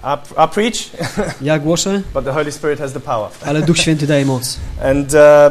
I preach, Ja głoszę, but the Holy Spirit has the power. ale Duch Święty daje moc. And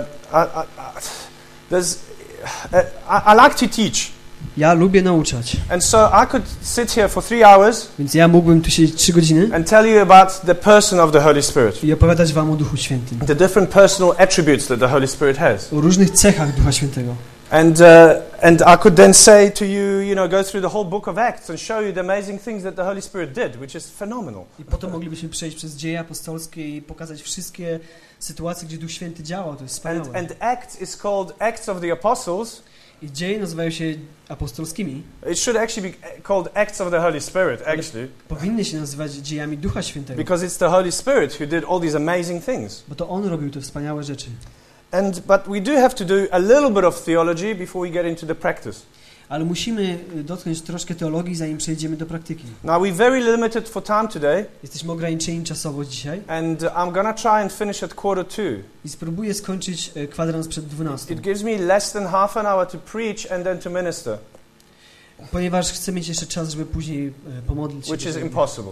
I like to teach. Ja lubię nauczać. And so I could sit here for 3 hours Więc ja mógłbym tu siedzieć 3 godziny and tell you about the person of the Holy Spirit. i opowiadać wam o Duchu Świętym. The different personal attributes that the Holy Spirit has. O różnych cechach Ducha Świętego. And I could then say to you, go through the whole book of Acts and show you the amazing things that the Holy Spirit did, which is phenomenal. I potem moglibyśmy przejść przez dzieje apostolskie i pokazać wszystkie sytuacje, gdzie Duch Święty działał. To jest wspaniałe. And Acts is called Acts of the Apostles. I dzieje nazywają się apostolskimi. It should actually be called Acts of the Holy Spirit, actually. Powinny się nazywać dziejami Ducha Świętego. Because it's the Holy Spirit who did all these amazing things. Bo to On robił te wspaniałe rzeczy. But we do have to do a little bit of theology before we get into the practice. Ale musimy dotknąć troszkę teologii, zanim przejdziemy do praktyki. Now we're very limited for time today. Jesteśmy ograniczeni czasowo dzisiaj. And I'm going to try and finish at 11:45. I spróbuję skończyć kwadrans przed 12. It gives me less than half an hour to preach and then to minister. Ponieważ chcę mieć jeszcze czas, żeby później pomodlić się. Which is impossible.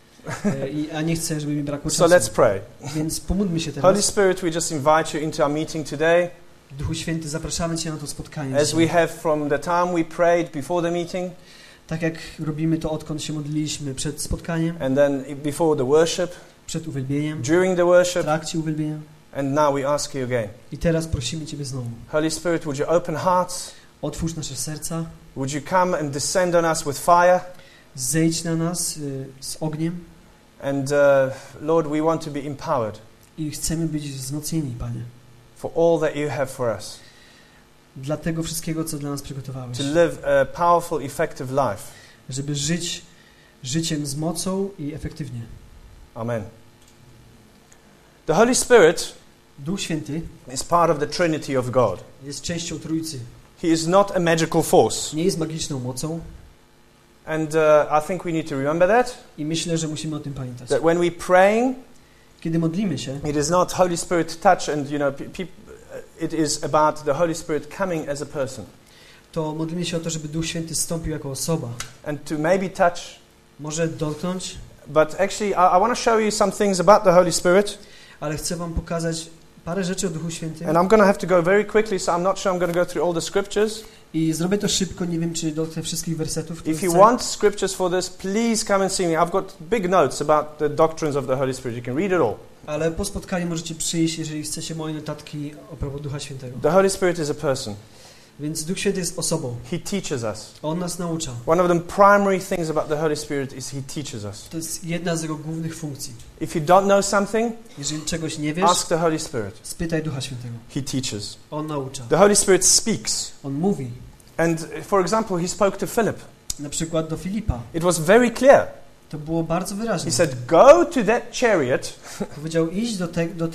A nie chcę, żeby mi brakło czasu. So let's pray. Więc pomódlmy się teraz. Holy Spirit, we just invite you into our meeting today. Duchu Święty, zapraszamy Cię na to spotkanie. As we have from the time we prayed before the meeting. Tak jak robimy to, odkąd się modliliśmy przed spotkaniem. And then before the worship. Przed uwielbieniem. During the worship. W trakcie uwielbienia. And now we ask you again. I teraz prosimy Ciebie znowu. Holy Spirit, would you open hearts? Otwórz nasze serca. Would you come and descend on us with fire? Zejdź na nas z ogniem. And Lord, we want to be empowered. I chcemy być wzmocnieni, Panie. For all that you have for us. Dla tego wszystkiego, co dla nas przygotowałeś. To live a powerful, effective life. Żeby żyć życiem z mocą i efektywnie. Amen. The Holy Spirit Duch Święty is part of the Trinity of God. Jest częścią Trójcy. He is not a magical force. Nie jest magiczną mocą. And I think we need to remember that. I myślę, że musimy o tym pamiętać. That when we praying, kiedy modlimy się, it is not Holy Spirit touch and it is about the Holy Spirit coming as a person. To modlimy się o to, żeby Duch Święty zstąpił jako osoba. And to maybe touch. Może dotknąć. But actually I want to show you some things about the Holy Spirit. Ale chcę wam pokazać parę rzeczy o Duchu Świętym. And I'm going to have to go very quickly, so I'm not sure I'm going to go through all the scriptures. I zrobię to szybko, nie wiem czy dotknę wszystkich wersetów. If you want scriptures for this, please come and see me. I've got big notes about the doctrines of the Holy Spirit. You can read it all. Ale po spotkaniu możecie przyjść, jeżeli chcecie moje notatki o propos Ducha Świętego. The Holy Spirit is a person. Więc Duch Święty jest osobą. He teaches us. On nas naucza. One of the primary things about the Holy Spirit is He teaches us. To jest jedna z jego głównych funkcji. If you don't know something, jeżeli czegoś nie wiesz, ask the Holy Spirit. Spytaj Ducha Świętego. He teaches. On naucza. The Holy Spirit speaks. On mówi. And for example, He spoke to Philip. Na przykład do Filipa. It was very clear. To było bardzo wyraźne. He said, "Go to that chariot." Powiedział, idź do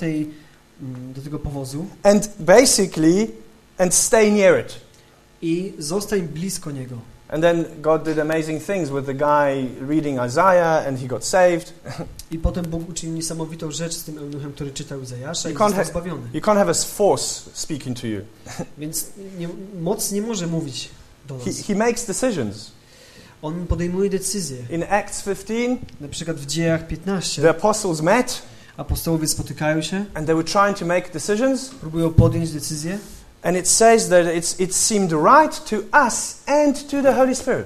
tego powozu. And basically, and stay near it. I zostań blisko niego. And then God did amazing things with the guy reading Isaiah, and he got saved. I potem Bóg uczynił niesamowitą rzecz z tym eunuchem, który czytał Izajasza i został zbawiony. You can't have a force speaking to you. Więc moc nie może mówić do nas. He makes decisions. On podejmuje decyzje. In Acts 15, na przykład w Dziejach 15, the apostles met. Apostołowie spotykają się. And they were trying to make decisions. Próbują podjąć decyzję. And it says that it seemed right to us and to the Holy Spirit.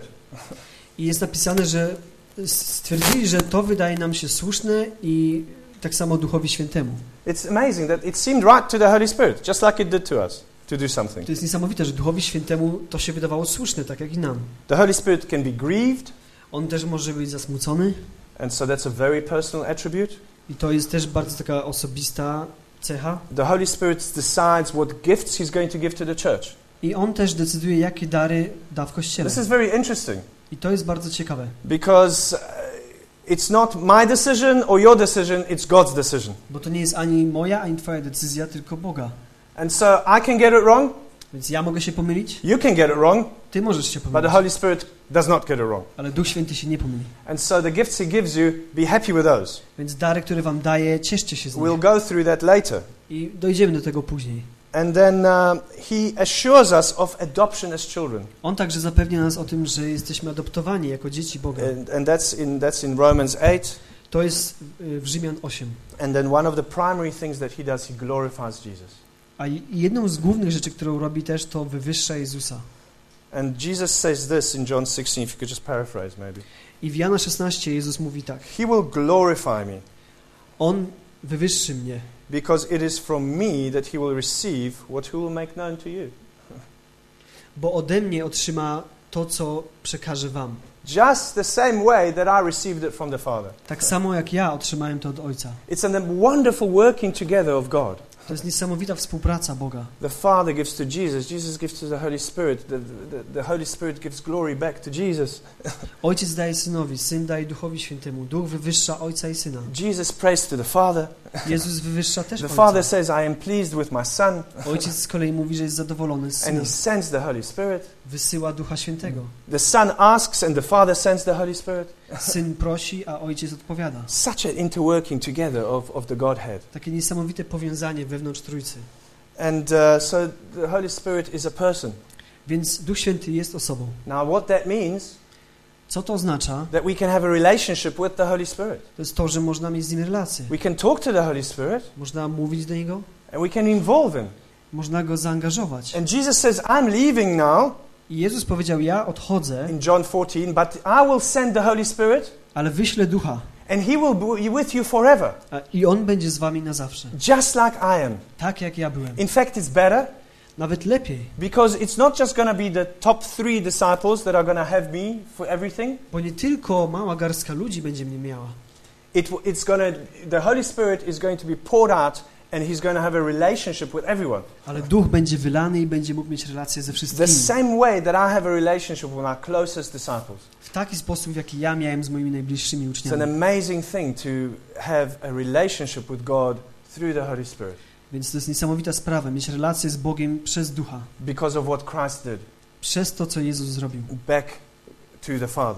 I jest napisane, że stwierdzili, że to wydaje nam się słuszne i tak samo Duchowi Świętemu. It's amazing that it seemed right to the Holy Spirit, just like it did to us, to do something. To jest niesamowite, że Duchowi Świętemu to się wydawało słuszne, tak jak i nam. The Holy Spirit can be grieved. On też może być zasmucony. And so that's a very personal attribute. I to jest też bardzo taka osobista cecha. The Holy Spirit decides what gifts He's going to give to the church. I On też decyduje, jakie dary da w Kościele. This is very interesting. I to jest bardzo ciekawe. Because it's not my decision or your decision, it's God's decision. Bo to nie jest ani moja, ani twoja decyzja, tylko Boga. And so I can get it wrong. Więc ja mogę się pomylić. You can get it wrong. Ty możesz się pomylić. But the Holy Spirit does not get it wrong. Ale Duch Święty się nie pomyli. And so the gifts He gives you, be happy with those. Więc dary, które wam daje, cieszcie się z nich. We'll go through that later. I dojdziemy do tego później. And then He assures us of adoption as children. On także zapewnia nas o tym, że jesteśmy adoptowani jako dzieci Boga. And that's in Romans 8. To jest w Rzymian 8. And then one of the primary things that he does, he glorifies Jesus. A jedną z głównych rzeczy, którą robi też, to wywyższa Jezusa. And Jesus says this in John 16, if you could just paraphrase maybe. I w Jana 16 Jezus mówi tak. He will glorify me. On wywyższy mnie. Because it is from me that he will receive what he will make known to you. Bo ode mnie otrzyma to, co przekaże wam. Just the same way that I received it from the Father. Tak samo jak ja otrzymałem to od Ojca. It's a wonderful working together of God. To jest niesamowita współpraca Boga. The Father gives to Jesus, Jesus gives to the Holy Spirit, the Holy Spirit gives glory back to Jesus. Ojciec daje Synowi, Syn daje Duchowi Świętemu, Duch wywyższa Ojca i Syna. Jesus prays to the Father. Jezus wywyższa też The Ojca. Father says, I am pleased with my Son. Ojciec z kolei mówi, że jest zadowolony z And Syna. he sends the Holy Spirit. Wysyła Ducha Świętego. The Son asks and the Father sends the Holy Spirit. Syn prosi, a Ojciec odpowiada. Such an interworking together of the Godhead. Takie niesamowite powiązanie wewnątrz Trójcy. And so the Holy Spirit is a person. Więc Duch Święty jest osobą. Now what that means, Co to oznacza? that we can have a relationship with the Holy Spirit. To jest to, że można mieć z Nim relację. We can talk to the Holy Spirit Można mówić do Niego, and we can involve Him. można Go zaangażować. And Jesus says, I'm leaving now, I Jezus powiedział, ja odchodzę, in John 14, but I will send the Holy Spirit ale wyślę Ducha. and He will be with you forever, I On będzie z wami na zawsze. just like I am. Tak jak ja byłem. In fact, it's better Nawet lepiej. because it's not just going to be the top 3 disciples that are going to have me for everything. Bo nie tylko mała garstka ludzi będzie mnie miała. The Holy Spirit is going to be poured out and He's going to have a relationship with everyone. Ale Duch będzie wylany i będzie mógł mieć relacje ze The wszystkimi. same way that I have a relationship with my closest disciples. W taki sposób, w jaki ja miałem z moimi najbliższymi It's an uczniami. amazing thing to have a relationship with God through the Holy Spirit Więc to jest niesamowita sprawa, mieć relację z Bogiem przez Ducha. because of what Christ did Przez to, co Jezus zrobił. back to the Father.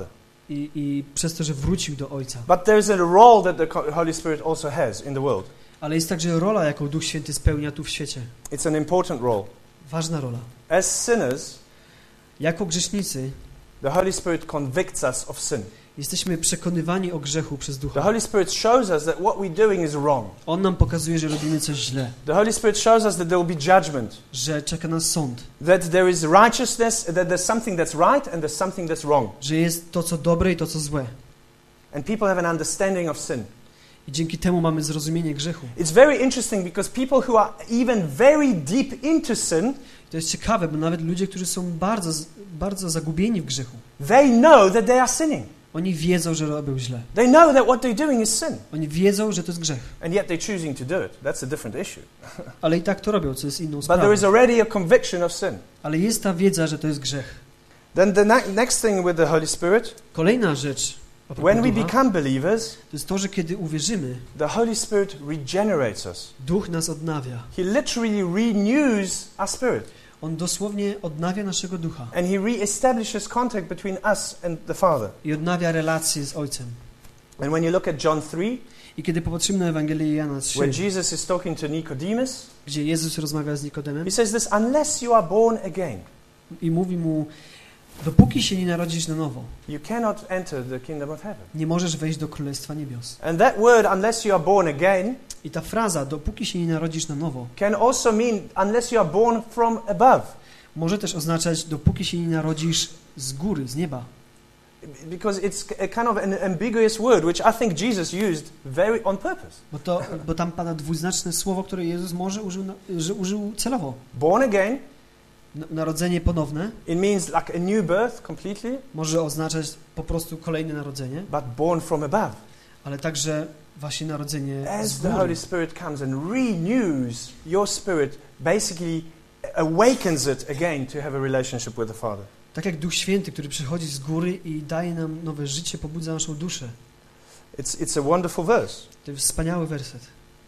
I przez to, że wrócił do Ojca. But there's a role that the Holy Spirit also has in the world. Ale jest także rola, jaką Duch Święty spełnia tu w świecie. It's an important role. Ważna rola. As sinners, Jako grzesznicy the Holy Spirit convicts us of sin. jesteśmy przekonywani o grzechu przez The Ducha. Holy Spirit shows us that what we're doing is wrong. On nam pokazuje, że robimy coś źle. The Holy Spirit shows us that there will be judgment, Że czeka nas sąd. that there is righteousness, that there's something that's right and there's something that's wrong. Że jest to, co dobre i to, co złe. And people have an understanding of sin. I dzięki temu mamy zrozumienie grzechu. It's very interesting because people who are even very deep into sin, To jest ciekawe, bo nawet ludzie, którzy są bardzo zagubieni w grzechu, they know that they are sinning. oni wiedzą, że robią źle. They know that what they're doing is sin. Oni wiedzą, że to jest grzech. And yet they're choosing to do it. That's a different issue. Ale i tak to robią, co jest inną But there sprawą. is already a conviction of sin. Ale jest ta wiedza, że to jest grzech. Then the next thing with the Holy Spirit, Kolejna rzecz, a propos when we Ducha, become believers, to jest to, że kiedy uwierzymy, the Holy Spirit regenerates us. Duch nas odnawia. He literally renews our spirit. On dosłownie odnawia naszego ducha And He re-establishes contact between us and the Father. i odnawia relacje z Ojcem. And when you look at John 3, I kiedy popatrzymy na Ewangelię Jana 3, where Jesus is talking to Nicodemus, gdzie Jezus rozmawia z Nikodemem He says this, unless you are born again, i mówi mu, dopóki się nie narodzisz na nowo, you cannot enter the kingdom of heaven. nie możesz wejść do Królestwa Niebios. And that word, unless you are born again, I ta fraza, dopóki się nie narodzisz na nowo, can also mean unless you are born from above. może też oznaczać, dopóki się nie narodzisz z góry, z nieba. Because it's a kind of an ambiguous word, which I think Jesus used very on purpose. Bo tam pada dwuznaczne słowo, które Jezus może użył celowo. Born again, Narodzenie ponowne it means like a new birth completely, może oznaczać po prostu kolejne narodzenie, but born from above. ale także właśnie narodzenie As z the góry. Holy Spirit comes and renews your spirit, basically awakens it again to have a relationship with the Father. Tak jak Duch Święty, który przychodzi z góry i daje nam nowe życie, pobudza naszą duszę. It's a wonderful verse. To jest wspaniały werset.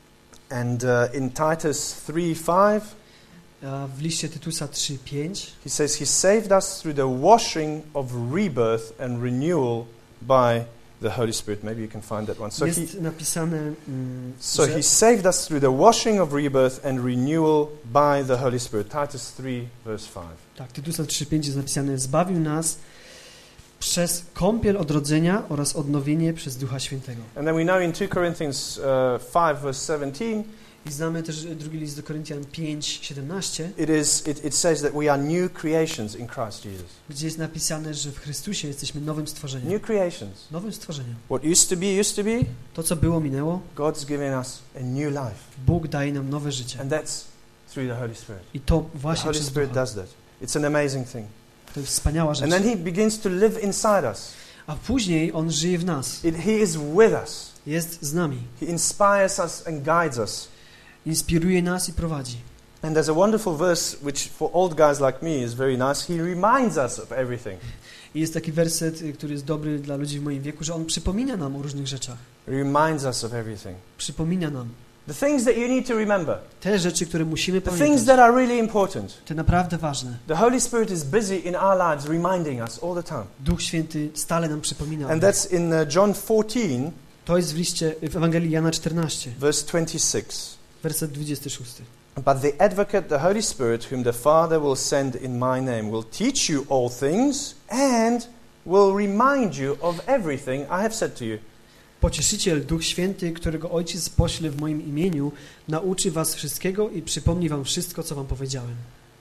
And in Titus 3:5, A w liście Tytusa 3:5 he says, He saved us through the washing of rebirth and renewal by the Holy Spirit. Maybe you can find that one. jest napisane, So że He saved us through the washing of rebirth and renewal by the Holy Spirit. Titus 3, verse 5. tak, Tytusa 3:5 jest napisane, zbawił nas Przez kąpiel odrodzenia oraz odnowienie przez Ducha Świętego. And then we know in 2 Corinthians 5 verse 17, I znamy też drugi list do Koryntian 5:17, it says that we are new creations in Christ Jesus. gdzie jest napisane, że w Chrystusie jesteśmy nowym stworzeniem. New creations. Nowym stworzeniem. What used to be, To, co było, minęło. God's giving us a new life. Bóg daje nam nowe życie. And that's through the Holy Spirit. I to The właśnie Holy przez Spirit Ducha. does that. It's an amazing thing. To jest wspaniała rzecz. And then He begins to live inside us. A później On żyje w nas. He is with us. Jest z nami. He inspires us and guides us. Inspiruje nas i prowadzi. And there's a wonderful verse which for old guys like me is very nice. He reminds us of everything. I jest taki werset, który jest dobry dla ludzi w moim wieku, że On przypomina nam o różnych rzeczach. Reminds us of everything. Przypomina nam. The things that you need to remember. Te rzeczy, które musimy The things pamiętać. that are really important. Te naprawdę ważne. The Holy Spirit is busy in our lives reminding us all the time. Duch Święty stale nam przypomina. And that's in John 14 To jest w Ewangelii Jana 14, verse 26. werset 26. But the Advocate, the Holy Spirit, whom the Father will send in my name, will teach you all things and will remind you of everything I have said to you. Pocieszyciel, Duch Święty, którego Ojciec pośle w moim imieniu, nauczy was wszystkiego i przypomni wam wszystko, co wam powiedziałem.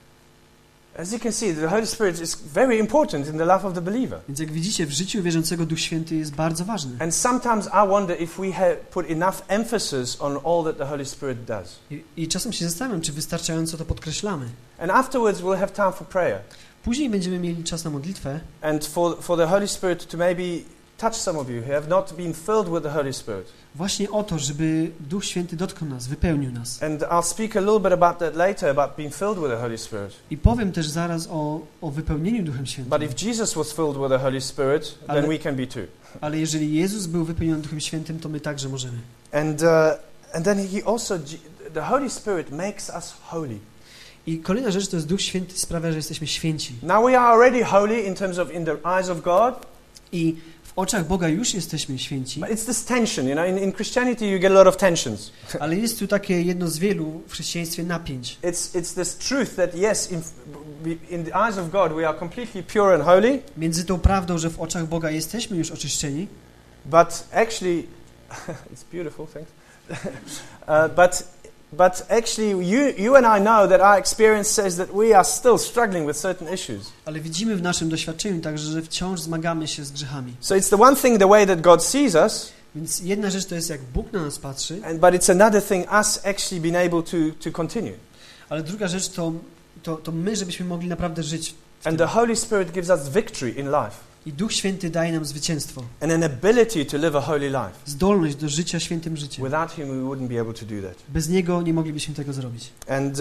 As you can see, the Holy Spirit is very important in the life of the believer. Więc jak widzicie, w życiu wierzącego Duch Święty jest bardzo ważny. And sometimes I wonder if we have put enough emphasis on all that the Holy Spirit does. I czasem się zastanawiam, czy wystarczająco to podkreślamy. And afterwards we'll have time for prayer. Później będziemy mieli czas na modlitwę And for the Holy Spirit to maybe touch some of you who have not been filled with the Holy Spirit. właśnie o to, żeby Duch Święty dotknął nas, wypełnił nas. And I'll speak a little bit about that later, about being filled with the Holy Spirit. I powiem też zaraz o wypełnieniu Duchem Świętym. But if Jesus was filled with the Holy Spirit, then we can be too. Ale jeżeli Jezus był wypełniony Duchem Świętym, to my także możemy. And then the Holy Spirit makes us holy. I kolejna rzecz to jest Duch Święty sprawia, że jesteśmy święci. Now we are already holy in the eyes of God. I w oczach Boga już jesteśmy święci. But it's this tension, you know. In Christianity you get a lot of tensions. Ale jest tu takie jedno z wielu w chrześcijaństwie napięć. It's this truth that yes, in the eyes of God we are completely pure and holy. Między tą prawdą, że w oczach Boga jesteśmy już oczyszczeni. But actually, it's beautiful, thanks. But actually, you and I know that our experience says that we are still struggling with certain issues. Ale widzimy w naszym doświadczeniu także, że wciąż zmagamy się z grzechami. So it's the one thing the way that God sees us. Więc jedna rzecz to jest jak Bóg na nas patrzy. But it's another thing us actually being able to continue. Ale druga rzecz to my, żebyśmy mogli naprawdę żyć. And the Holy Spirit gives us victory in life. I Duch Święty daje nam zwycięstwo. And an ability to live a holy life. Zdolność do życia świętym życiem. Without Him we wouldn't be able to do that. Bez Niego nie moglibyśmy tego zrobić. And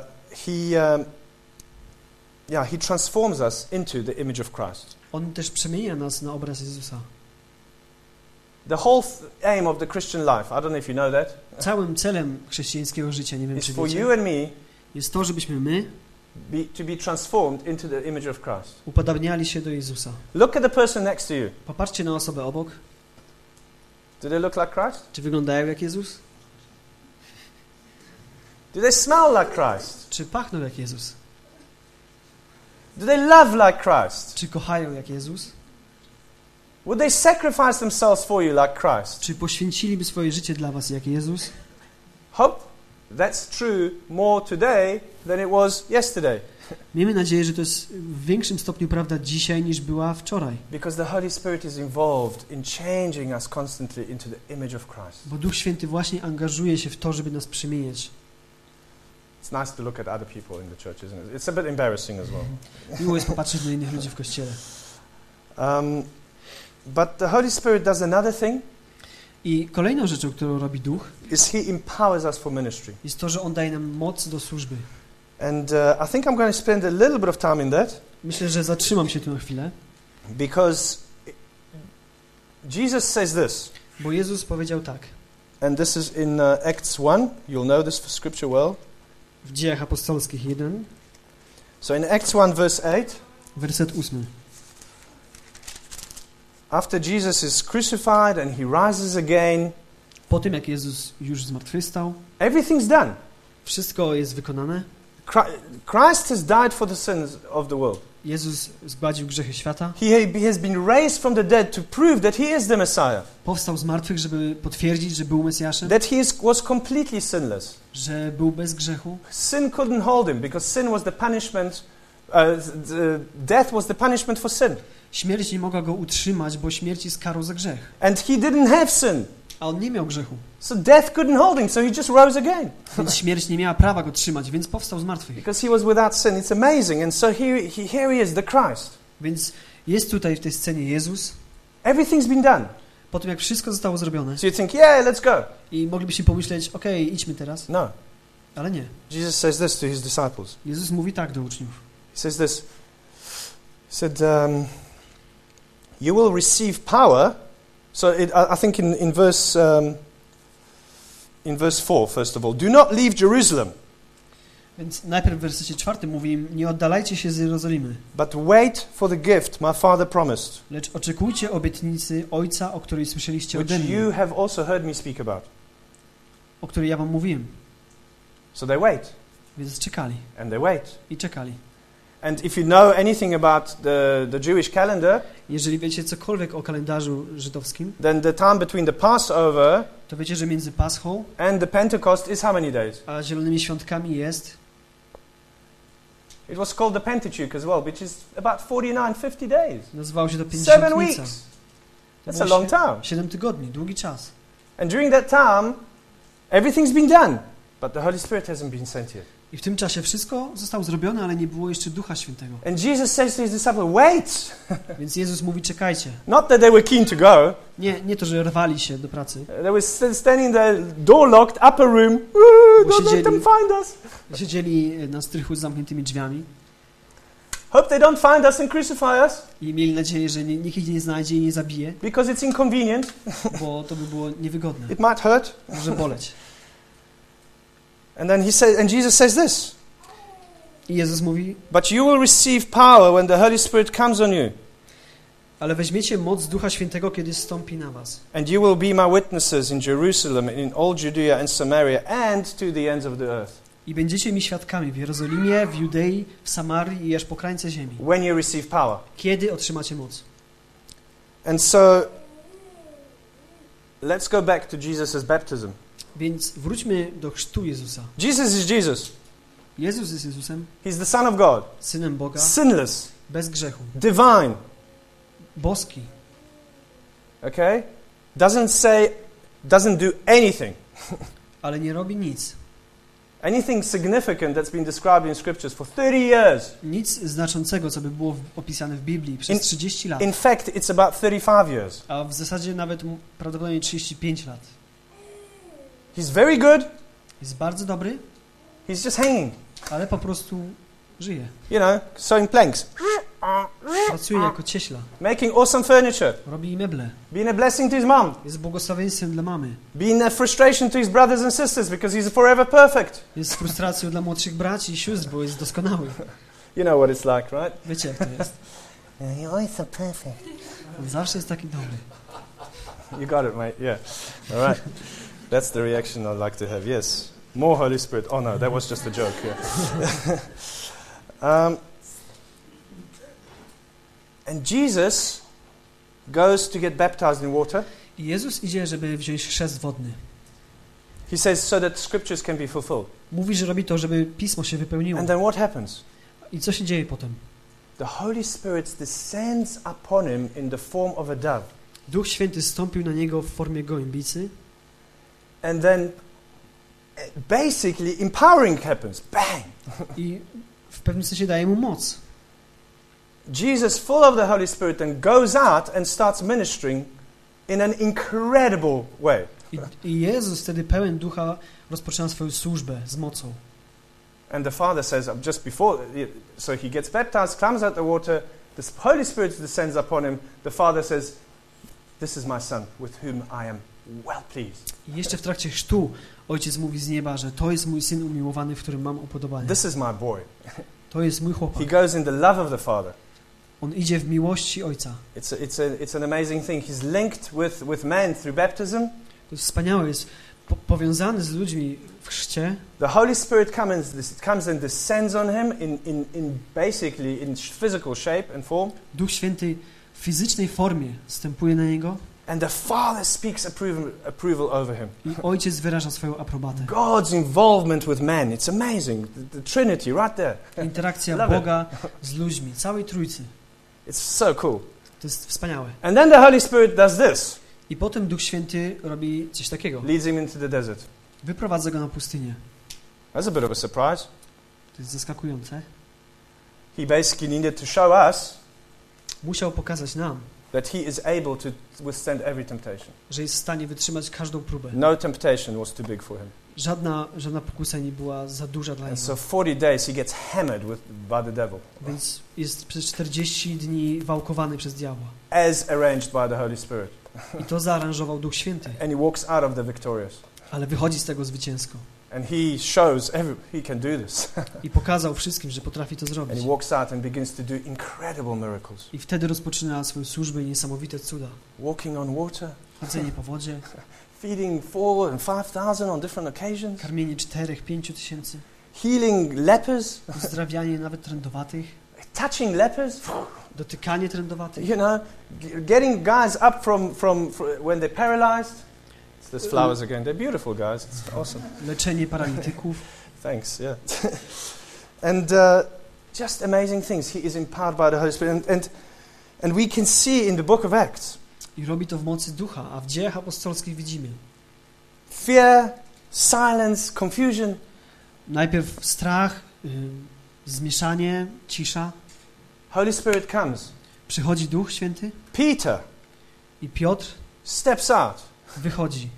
He transforms us into the image of Christ. On też przemienia nas na obraz Jezusa. The whole aim of the Christian life, I don't know if you know that, Całym celem chrześcijańskiego życia, nie wiem is czy for wiecie, you and me jest to, żebyśmy my to be transformed into the image of Christ. upodabniali się do Jezusa. Look at the person next to you. Popatrzcie na osobę obok. Do they look like Christ? Czy wyglądają jak Jezus? Do they smell like Christ? Czy pachną jak Jezus? Do they love like Christ? Czy kochają jak Jezus? Would they sacrifice themselves for you like Christ? Czy poświęciliby swoje życie dla was jak Jezus? Hope that's true more today than it was yesterday. Miejmy nadzieję, że to jest w większym stopniu prawda dzisiaj niż była wczoraj. Because the Holy Spirit is involved in changing us constantly into the image of Christ. Bo Duch Święty właśnie angażuje się w to, żeby nas przemieniać. It's nice to look at other people in the church, isn't it? It's a bit embarrassing as well. Miło jest popatrzeć na innych ludzi w kościele. But the Holy Spirit does another thing. I kolejną rzeczą, którą robi Duch, Is He empowers us for ministry. jest to, że On daje nam moc do służby. And I think I'm going to spend a little bit of time in that. Myślę, że zatrzymam się tu na chwilę. Because Jesus says this. Bo Jezus powiedział tak. And this is in Acts 1. You'll know this for scripture well. W Dziejach Apostolskich 1, So in Acts 1 verse 8. werset 8. After Jesus is crucified and He rises again. Po tym, jak Jezus już zmartwychwstał, Everything's done. wszystko jest wykonane. Christ has died for the sins of the world. Jezus zgładził grzechy świata. He has been raised from the dead to prove that he is the Messiah. Powstał z martwych, żeby potwierdzić, że był Mesjaszem. That he was completely sinless. Że był bez grzechu. Sin couldn't hold him because sin was the punishment. Death was the punishment for sin. Śmierć nie mogła go utrzymać, bo śmierć jest karą za grzech. And he didn't have sin. A on nie miał grzechu. So death couldn't hold him, so he just rose again. Więc śmierć nie miała prawa go trzymać, więc powstał z martwych. Because he was without sin. It's amazing. And so here he is, the Christ. Więc jest tutaj w tej scenie Jezus. Everything's been done. Po tym, jak wszystko zostało zrobione. So you think, yeah, let's go. I moglibyśmy pomyśleć, okej, idźmy teraz. No. Ale nie. Jesus says this to his disciples. Jezus mówi tak do uczniów. He says this. He said, you will receive power. So I think in verse 4, first of all, do not leave Jerusalem. Więc najpierw w wersecie 4 mówi im, nie oddalajcie się z Jerozolimy. But wait for the gift my Father promised. Lecz oczekujcie obietnicy Ojca, o której słyszeliście ode Which mnie. you have also heard me speak about. O której ja wam mówiłem. So they wait. Więc czekali. And they wait. I czekali. And if you know anything about the Jewish calendar, jeżeli wiecie cokolwiek o kalendarzu żydowskim, then the time between the Passover to wiecie, że między Paschą and the Pentecost is how many days? a Zielonymi Świątkami jest... It was called the Pentateuch as well, which is about 49-50 days. Nazywało się to 7 Pięćdziesiątnica. weeks. That's a long time. 7 tygodni, długi czas. And during that time, everything's been done, but the Holy Spirit hasn't been sent yet. I w tym czasie wszystko zostało zrobione, ale nie było jeszcze Ducha Świętego. And Jesus says to his disciples, wait! Więc Jezus mówi, czekajcie. Not that they were keen to go. Nie to, że rwali się do pracy. They were still standing there, door locked, upper room. Don't let them find us. Siedzieli na strychu z zamkniętymi drzwiami. Hope they don't find us and crucify us. I mieli nadzieję, że nikt ich nie znajdzie i nie zabije. Because it's inconvenient. Bo to by było niewygodne. It might hurt. Może boleć. And Jesus says this. I Jezus mówi, but you will receive power when the Holy Spirit comes on you. Ale weźmiecie moc Ducha Świętego, kiedy zstąpi na was. And you will be my witnesses in Jerusalem, in all Judea and Samaria, and to the ends of the earth. I będziecie mi świadkami w Jerozolimie, w Judei, w Samarii i aż po krańce ziemi. When you receive power. Kiedy otrzymacie moc. And so, let's go back to Jesus' baptism. Więc wróćmy do chrztu Jezusa. Jesus is Jesus. Jezus jest Jezusem. He's the Son of God. Synem Boga. Sinless. Bez grzechu. Divine. Boski. Okay? Doesn't do anything. Ale nie robi nic. Anything significant that's been described in scriptures for 30 years. Nic znaczącego, co by było opisane w Biblii przez 30 lat. In fact, it's about 35 years. A w zasadzie nawet prawdopodobnie 35 lat. He's very good. Jest bardzo dobry. He's just hanging. Ale po prostu żyje. You know, sewing planks. Pracuje jako cieśla. Making awesome furniture. Robi meble. Being a blessing to his mom. Jest błogosławieństwem dla mamy. Being a frustration to his brothers and sisters because he's forever perfect. Jest frustracją dla młodszych braci i sióstr, bo jest doskonały. You know what it's like, right? Wiecie, jak to jest. You're always so perfect. On zawsze jest taki dobry. You got it, mate. Yeah. All right. That's the reaction I'd like to have. Yes. More Holy Spirit. Oh no, that was just a joke. Yeah. And Jesus goes to get baptized in water. I Jezus idzie, żeby wziąć chrzest wodny. He says so that scriptures can be fulfilled. Mówi, że robi to, żeby Pismo się wypełniło. And then what happens? I co się dzieje potem? The Holy Spirit descends upon him in the form of a dove. Duch Święty zstąpił na niego w formie gołębicy. And then basically empowering happens. Bang! I w pewnym sensie daje mu moc. Jesus, full of the Holy Spirit, then goes out and starts ministering in an incredible way. I Jezus wtedy pełen Ducha rozpoczyna swoją służbę z mocą. And the Father says, just before, so he gets baptized, comes out the water, the Holy Spirit descends upon him. The Father says, this is my Son, with whom I am well pleased. I jeszcze w trakcie chrztu Ojciec mówi z nieba, że to jest mój Syn umiłowany, w którym mam upodobanie. This is my boy. To jest mój chłopak. He goes in the love of the Father. On idzie w miłości Ojca. It's an amazing thing. He's linked with man through baptism. To jest wspaniałe. powiązany z ludźmi w chrzcie, the Holy Spirit comes and descends on him in basically in physical shape and form. Duch Święty w fizycznej formie wstępuje na niego And the Father speaks approval over him. i Ojciec wyraża swoją aprobatę. God's involvement with man, it's amazing. The Trinity right there. Interakcja Love it. Boga z ludźmi, całej Trójcy. It's so cool. To jest wspaniałe. And then the Holy Spirit does this. I potem Duch Święty robi coś takiego. Leads him into the desert. Wyprowadza go na pustynię. That's a bit of a surprise. To jest zaskakujące. He basically needed to show us Musiał pokazać nam, that he is able to withstand every temptation. że jest w stanie wytrzymać każdą próbę. No temptation was too big for him. Żadna pokusa nie była za duża dla And niego. so 40 days he gets hammered by the devil, Więc jest przez 40 dni wałkowany przez diabła. as arranged by the Holy Spirit. I to zaaranżował Duch Święty. And he walks out of the victorious. Ale wychodzi z tego zwycięsko. And he shows he can do this. I pokazał wszystkim, że potrafi to And zrobić. he walks out and begins to do incredible miracles. I wtedy rozpoczyna swoją służbę i niesamowite cuda. Walking on water, Chodzenie po wodzie, feeding 4,000 and 5,000 on different occasions, karmienie 4-5 tysięcy, healing lepers, uzdrawianie nawet trędowatych, touching lepers, dotykanie trędowatych. you know, getting guys up from when they're paralyzed. There's flowers again. They're beautiful, guys. It's awesome. Leczenie paralityków. Thanks, yeah. And just amazing things. He is empowered by the Holy Spirit. And we can see in the book of Acts, I robi to w mocy ducha, a w dziejach apostolskich widzimy fear, silence, confusion. najpierw strach, zmieszanie, cisza. Holy Spirit comes. Przychodzi Duch Święty Peter i Piotr steps out. wychodzi.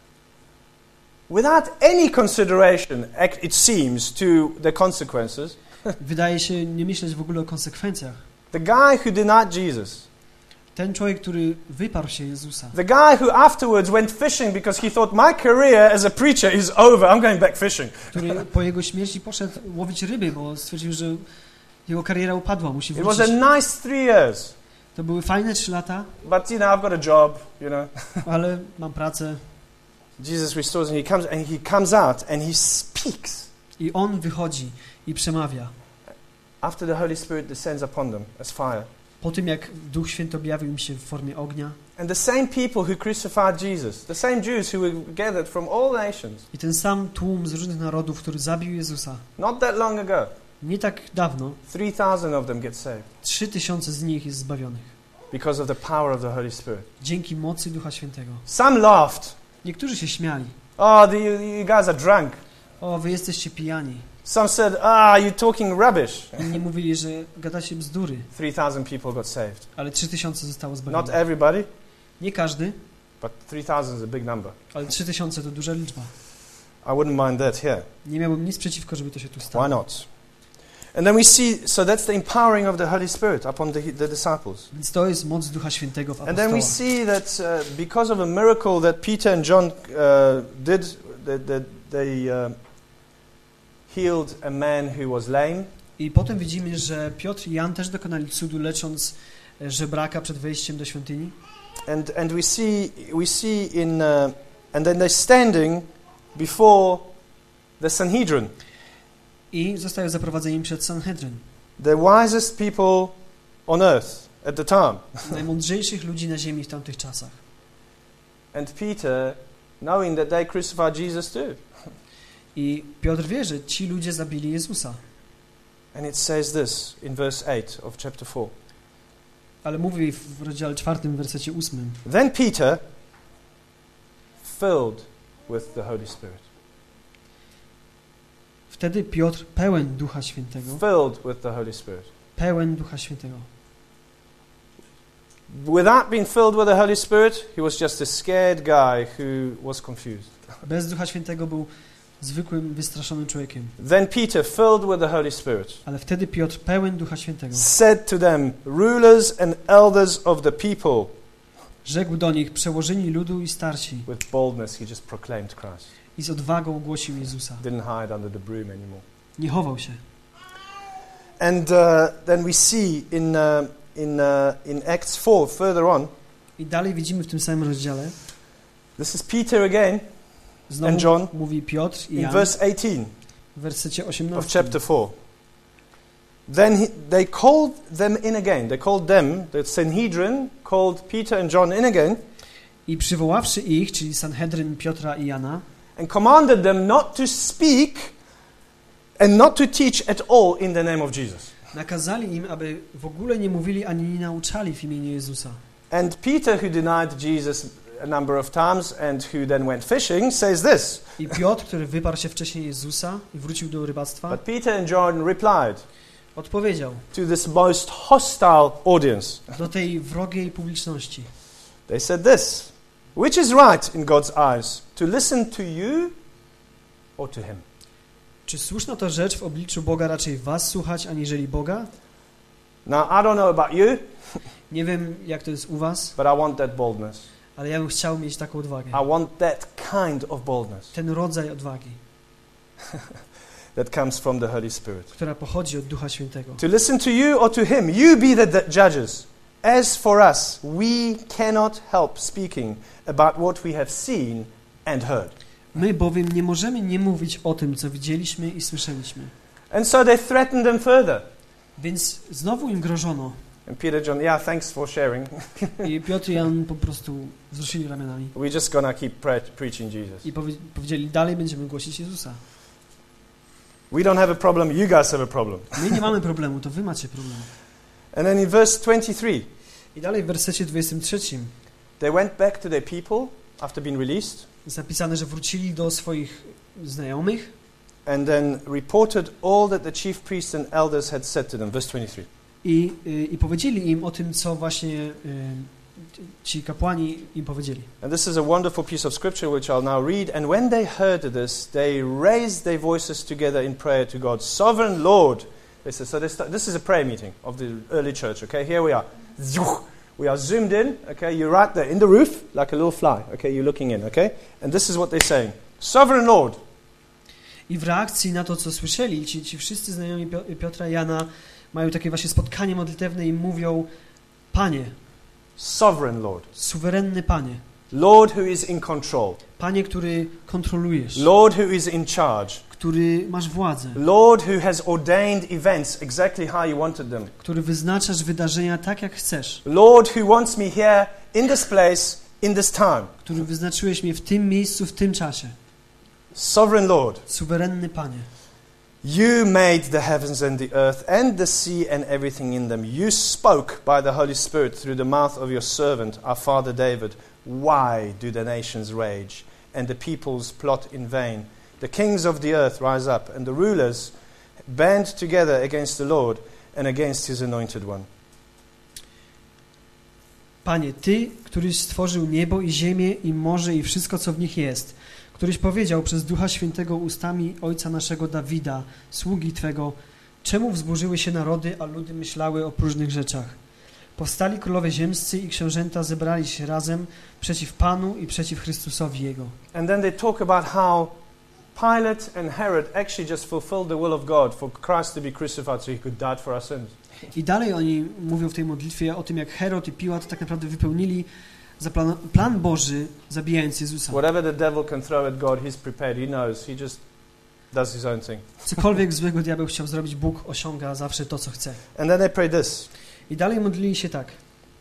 Without any consideration, it seems, to the consequences. Wydaje się nie myśleć w ogóle o konsekwencjach. The guy who denied Jesus. Ten człowiek, który wyparł się Jezusa. The guy who afterwards went fishing because he thought, my career as a preacher is over, I'm going back fishing. Który po jego śmierci poszedł łowić ryby, bo stwierdził, że jego kariera upadła, musi It was wrócić. a nice 3 years. To były fajne 3 lata, But, you know, I've got a job, you know. ale mam pracę. Jesus restores and he comes out and he speaks. I on wychodzi i przemawia. After the Holy Spirit descends upon them as fire. Po tym, jak Duch Święty objawił im się w formie ognia. And the same people who crucified Jesus, the same Jews who were gathered from all nations, I ten sam tłum z różnych narodów, który zabił Jezusa. not that long ago, Nie tak dawno 3,000 of them get saved 3000 z nich jest zbawionych. because of the power of the Holy Spirit. Dzięki mocy Ducha Świętego. Some laughed. Niektórzy się śmiali. Oh, you guys are drunk. O, wy jesteście pijani. Some said, you're talking rubbish. Inni mówili, że gadacie bzdury. 3,000 people got saved. Ale 3000 zostało Not zbawionych. everybody, Nie każdy, but 3,000 is a big number. ale 3000 to duża liczba. I wouldn't mind that here. Nie miałbym nic przeciwko, żeby to się tu stało. Why not? And then we see, so that's the empowering of the Holy Spirit upon the disciples. Więc to jest moc Ducha Świętego w And then we apostołach. see that because of a miracle that Peter and John did, they healed a man who was lame. I potem widzimy, że Piotr i Jan też dokonali cudu, lecząc żebraka przed wejściem do świątyni. And we see in and then they're standing before the Sanhedrin, I zostają zaprowadzeni przed Sanhedrin. the wisest people on earth at the time. Najmądrzejszych ludzi na ziemi w tamtych czasach. And Peter, knowing that they crucified Jesus too. I Piotr wie, że ci ludzie zabili Jezusa. And it says this in verse 8 of chapter 4. Ale mówi w rozdziale 4, wersecie 8. Then Peter, filled with the Holy Spirit. Wtedy Piotr, pełen Ducha Świętego, Filled with the Holy Spirit. pełen Ducha Świętego. Without being filled with the Holy Spirit, he was just a scared guy who was confused. Bez Ducha Świętego był zwykłym, wystraszonym człowiekiem. Then Peter, filled with the Holy Spirit, Ale wtedy Piotr, pełen Ducha Świętego, said to them, rulers and elders of the people. rzekł do nich, przełożeni ludu i starsi, With boldness, he just proclaimed Christ. i z odwagą głosił Jezusa. Didn't hide under the broom anymore. Nie chował się. And then we see in Acts 4, further on, I dalej widzimy w tym samym rozdziale, this is Peter again. Znowu and John mówi Piotr i in Jan verse 18 w wersecie of 18. chapter 4. Then they called them in again. They called them, the Sanhedrin, called Peter and John in again I przywoławszy ich, czyli Sanhedryn Piotra i Jana, and commanded them not to speak and not to teach at all in the name of Jesus. nakazali im, aby w ogóle nie mówili ani nie nauczali w imieniu Jezusa. And Peter, who denied Jesus a number of times and who then went fishing, says this. I Piotr, który wyparł się wcześniej Jezusa i wrócił do rybactwa, But Peter and John replied odpowiedział to this most hostile audience. do tej wrogiej publiczności. They said this, which is right in God's eyes, to listen to you or to him? Czy słuszna to rzecz w obliczu Boga raczej was słuchać, aniżeli Boga? Now, I don't know about you, Nie wiem, jak to jest u was, but I want that boldness. ale ja bym chciał mieć taką odwagę. I want that kind of boldness Ten rodzaj odwagi, that comes from the Holy Spirit. która pochodzi od Ducha Świętego. To listen to you or to him, you be the judges. As for us, we cannot help speaking about what we have seen and heard. My bowiem nie możemy nie mówić o tym, co widzieliśmy i słyszeliśmy. And so they threatened them further. Więc znowu im grożono. And Peter, John, yeah, thanks for sharing. I Piotr i Jan po prostu wzruszyli ramionami. We're just going to keep preaching Jesus. I powiedzieli, dalej będziemy głosić Jezusa. We don't have a problem, you guys have a problem. My nie mamy problemu, to wy macie problem. And then in verse 23, I dalej w wersecie 23 they went back to their people after being released jest napisane, że wrócili do swoich znajomych and then reported all that the chief priests and elders had said to them. Verse 23. i powiedzieli im o tym, co właśnie ci kapłani im powiedzieli. And this is a wonderful piece of scripture which I'll now read. And when they heard this, they raised their voices together in prayer to God. Sovereign Lord, they said. So this is a prayer meeting of the early church, okay? Here we are. We are zoomed in, okay? You're right there in the roof, like a little fly, okay? You're looking in, okay? And this is what they're saying. Sovereign Lord. I w reakcji na to, co słyszeli, ci wszyscy znajomi Piotra i Jana mają takie właśnie spotkanie modlitewne i mówią: Panie, Sovereign Lord. suwerenny Panie, Lord who is in control. Panie, który kontrolujesz, Lord who is in charge. który masz władzę, Lord who has ordained events exactly how you wanted them. który wyznaczasz wydarzenia tak, jak chcesz, Lord who wants me here in this place in this time. który wyznaczyłeś mnie w tym miejscu, w tym czasie. Sovereign Lord. Suwerenny Panie, You made the heavens and the earth and the sea and everything in them. You spoke by the Holy Spirit through the mouth of your servant, our father David. Why do the nations rage and the peoples plot in vain? The kings of the earth rise up and the rulers band together against the Lord and against his anointed one. Panie, Ty, któryś stworzył niebo i ziemię i morze i wszystko, co w nich jest, któryś powiedział przez Ducha Świętego ustami ojca naszego Dawida, sługi Twego, czemu wzburzyły się narody, a ludy myślały o próżnych rzeczach. Powstali królowie ziemscy i książęta zebrali się razem przeciw Panu i przeciw Chrystusowi Jego. And then they talk about how Pilate and Herod actually just fulfilled the will of God for Christ to be crucified so he could die for our sins. I dalej oni mówią w tej modlitwie o tym, jak Herod i Piłat tak naprawdę wypełnili plan Boży, zabijając Jezusa. Whatever the devil can throw at God, he's prepared. He knows. He just does his own thing. Cokolwiek złego diabeł chciał zrobić, Bóg osiąga zawsze to, co chce. And then they pray this. I dalej modlili się tak.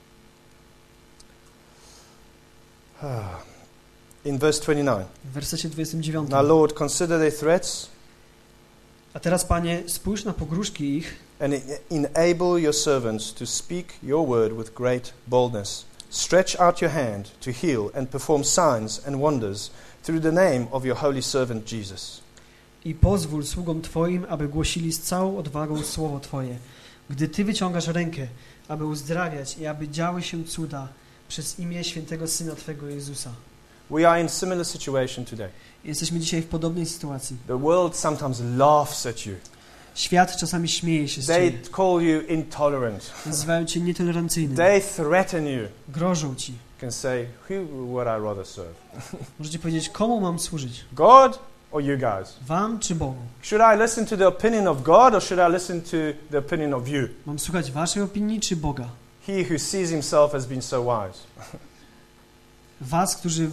In verse 29. W wersecie 29. Now, Lord, consider their threats A teraz, Panie, spójrz na pogróżki ich and enable your servants to speak your word with great boldness. Stretch out your hand to heal and perform signs and wonders through the name of your holy servant Jesus. i pozwól sługom Twoim, aby głosili z całą odwagą słowo Twoje. Gdy Ty wyciągasz rękę, aby uzdrawiać i aby działy się cuda przez imię świętego Syna Twego Jezusa. We are in similar situation today. Jesteśmy dzisiaj w podobnej sytuacji. The world sometimes laughs at you. Świat czasami śmieje się z They Ciebie. call you intolerant. Nazywają Cię nietolerancyjnym. They threaten you. Grożą Ci. Can say, who would I rather serve? Możecie powiedzieć, komu mam służyć? God or you guys? Wam czy Bogu? Should I listen to the opinion of God or should I listen to the opinion of you? Mam słuchać Waszej opinii czy Boga? He who sees himself as being so wise. Was, którzy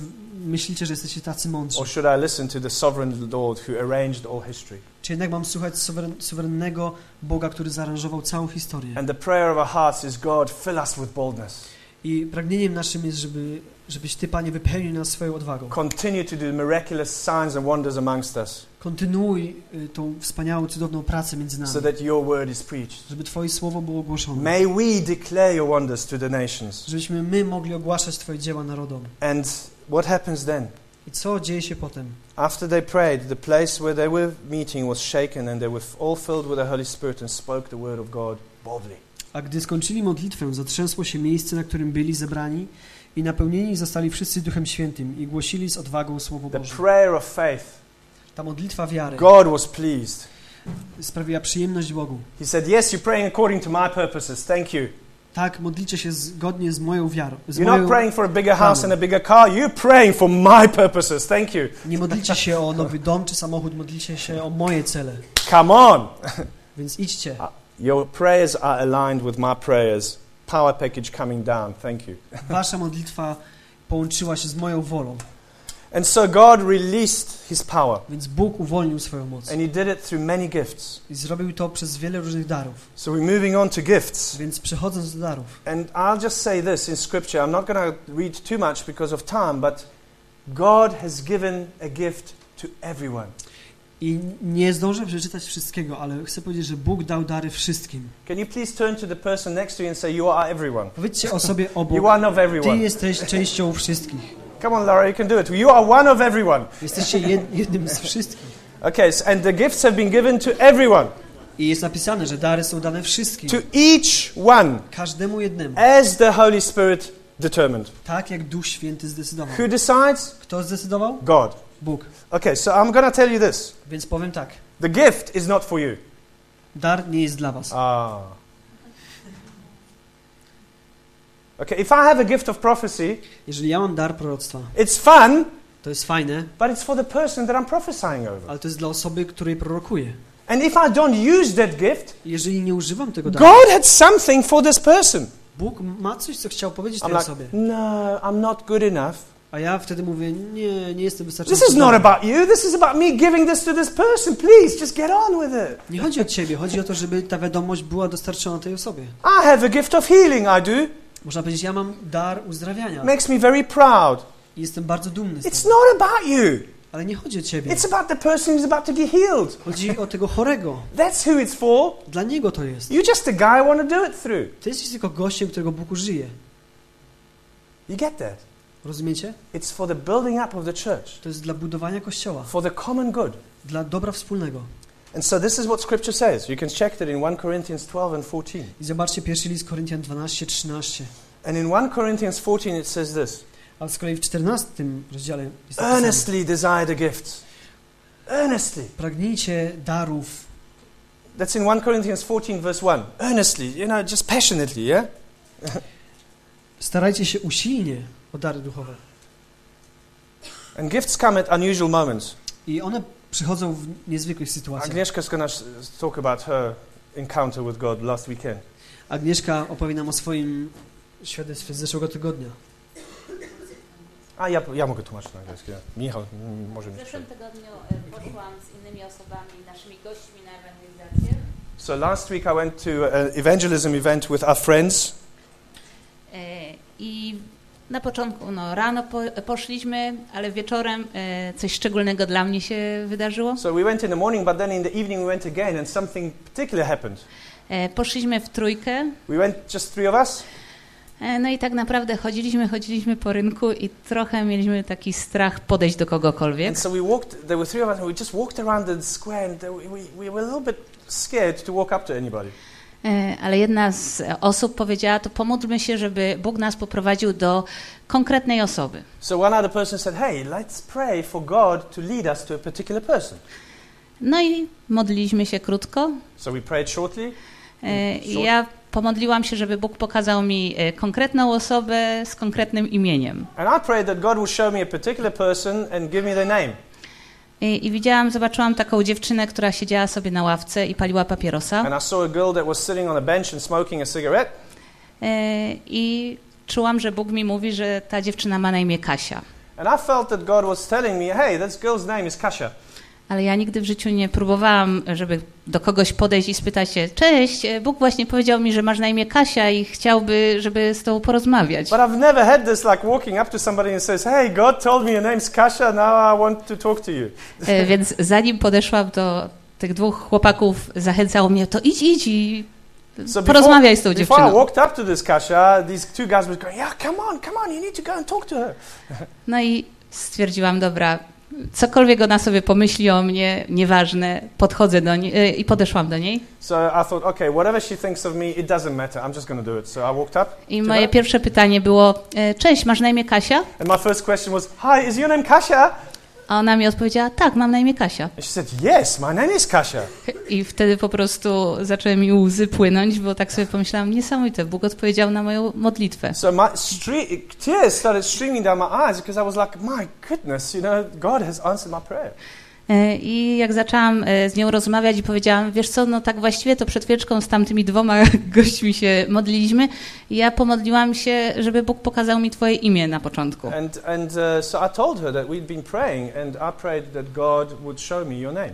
myślicie, że jesteście tacy mądrzy? Or should I listen to the sovereign Lord who arranged all history? Czy jednak mam słuchać suwerennego Boga, który zaaranżował całą historię? And the prayer of our hearts is, God, fill us with boldness. I pragnieniem naszym jest, żebyś Ty, Panie, wypełnił nas swoją odwagą. Continue to do miraculous signs and wonders amongst us, Kontynuuj tą wspaniałą, cudowną pracę między nami, so that your word is preached. żeby Twoje słowo było głoszone. May we declare your wonders to the nations. Żebyśmy my mogli ogłaszać Twoje dzieła narodom. And what happens then? I co dzieje się potem? After they prayed, the place where they were meeting was shaken, and they were all filled with the Holy Spirit and spoke the word of God boldly. A gdy skończyli modlitwę, zatrzęsło się miejsce, na którym byli zebrani i napełnieni zostali wszyscy Duchem Świętym i głosili z odwagą Słowo The Boże. prayer of faith. Ta modlitwa wiary God was pleased. sprawiła przyjemność Bogu. He said, yes, you're praying according to my purposes. Thank you. Tak, modlicie się zgodnie z moją wiarą. You're not praying for a bigger house and a bigger car. You're praying for my purposes. Thank you. Nie modlicie się o nowy dom czy samochód, modlicie się o moje cele. Come on. Więc idźcie. Your prayers are aligned with my prayers. Power package coming down. Thank you. Wasza modlitwa połączyła się z moją wolą. And so God released His power. Więc Bóg uwolnił swoją moc. And He did it through many gifts. I zrobił to przez wiele różnych darów. So we're moving on to gifts. Więc przechodząc do darów. And I'll just say this in Scripture. I'm not going to read too much because of time, but God has given a gift to everyone. I nie zdążę przeczytać wszystkiego, ale chcę powiedzieć, że Bóg dał dary wszystkim. Can you please turn to the person next to you and say, you are everyone. Powiedzcie o sobie obok. You are not Ty everyone. jesteś częścią wszystkich. Come on, Laura, you can do it. You are one of everyone. Jesteście jednym z wszystkich. Okay, and the gifts have been given to everyone. I jest napisane, że dary są dane wszystkim. To each one. Każdemu jednemu. As the Holy Spirit determined. Tak jak Duch Święty zdecydował. Who decides? Kto zdecydował? God. Bóg. Okay, so I'm going to tell you this. Więc powiem tak. The gift is not for you. Dar nie jest dla was. Okay, if I have a gift of prophecy, Jeżeli ja mam dar proroctwa, it's fun, to jest fajne, but it's for the person that I'm prophesying over. ale to jest dla osoby, której prorokuję. And if I don't use that gift, Jeżeli nie używam tego daru, God had something for this person. Bóg ma coś, co chciał powiedzieć tej I'm like, osobie. no, I'm not good enough. A ja wtedy mówię, nie jestem wystarczająco This is not dobry. about you. This is about me giving this to this person. Please, just get on with it. Nie chodzi o ciebie, chodzi o to, żeby ta wiadomość była dostarczona tej osobie. I have a gift of healing, I do. Można powiedzieć, ja mam dar uzdrawiania. Makes me very proud. I jestem bardzo dumny z It's tego. not about you. Ale nie chodzi o ciebie. It's about the person who's about to get healed. Chodzi o tego chorego. That's who it's for. Dla niego to jest. You're just a guy I want to do it through. Ty jesteś tylko gościem, którego Bóg użyje. You get that? Rozumiecie? It's for the building up of the church, To jest dla budowania Kościoła. for the common good. Dla dobra wspólnego. And so this is what Scripture says. You can check that in 1 Corinthians 12 and 14. I zobaczcie pierwszy list Koryntian 12-13. And in 1 Corinthians 14 it says this. A z kolei w 14 rozdziale jest napisane: Earnestly desire the gifts. Earnestly. pragnijcie darów. That's in 1 Corinthians 14 verse 1. Earnestly, just passionately, yeah? Starajcie się usilnie o dary duchowe. And gifts come at unusual moments. I one przychodzą w niezwykłych sytuacjach. Agnieszka's going to talk about her encounter with God last weekend. Agnieszka opowie nam o swoim świadectwie z zeszłego tygodnia. A ja mogę tłumaczyć na angielski. Michał może mi W zeszłym przeczytać. tygodniu poszłam z innymi osobami, naszymi gośćmi na ewangelizację. So last week I went to an evangelism event with our friends. I na początku, rano poszliśmy, ale wieczorem coś szczególnego dla mnie się wydarzyło. So we went in the morning, but then in the evening we went again and something particular happened. Poszliśmy w trójkę. We went just three of us. No i tak naprawdę chodziliśmy po rynku i trochę mieliśmy taki strach podejść do kogokolwiek. And so there were three of us, and we just walked around the square, and we were a little bit scared to walk up to anybody. Ale jedna z osób powiedziała, to pomódlmy się, żeby Bóg nas poprowadził do konkretnej osoby. So one other person said, hey, let's pray for God to lead us to a particular person. No i modliliśmy się krótko. So we prayed shortly. I ja pomodliłam się, żeby Bóg pokazał mi konkretną osobę z konkretnym imieniem. And I prayed that God will show me a particular person and give me their name. I zobaczyłam taką dziewczynę, która siedziała sobie na ławce i paliła papierosa. And I saw a girl that was sitting on a bench and smoking a cigarette. I czułam, że Bóg mi mówi, że ta dziewczyna ma na imię Kasia. And I felt that God was telling me, hey, this girl's name is Kasia. Ale ja nigdy w życiu nie próbowałam, żeby do kogoś podejść i spytać się, cześć, Bóg właśnie powiedział mi, że masz na imię Kasia i chciałby, żeby z tobą porozmawiać. But I've never had this like walking up to somebody and says, hey, God told me your name's Kasia, now I want to talk to you. Więc zanim podeszłam do tych dwóch chłopaków, zachęcało mnie, to idź i porozmawiaj z tą before I dziewczyną. walked up to this Kasia, these two guys were going, yeah, come on, you need to go and talk to her. No i stwierdziłam, dobra, cokolwiek ona sobie pomyśli o mnie, nieważne, podchodzę do niej i podeszłam do niej. So I thought, okay, whatever she thinks of me, it doesn't matter. I'm just going to do it. So I walked up. I moje pierwsze pytanie było, cześć, masz na imię Kasia? And my first question was, hi, is your name Kasia? A ona mi odpowiedziała, tak, mam na imię Kasia. And she said, yes, my name is Kasia. I wtedy po prostu zaczęły mi łzy płynąć, bo tak sobie pomyślałam, niesamowite, Bóg odpowiedział na moją modlitwę. So tears started streaming down my eyes because I was like, my goodness, God has answered my prayer. I jak zaczęłam z nią rozmawiać i powiedziałam, wiesz co, no tak właściwie to przed chwileczką z tamtymi dwoma gośćmi się modliliśmy i ja pomodliłam się, żeby Bóg pokazał mi twoje imię na początku. So I told her that we'd been praying and I prayed that God would show me your name.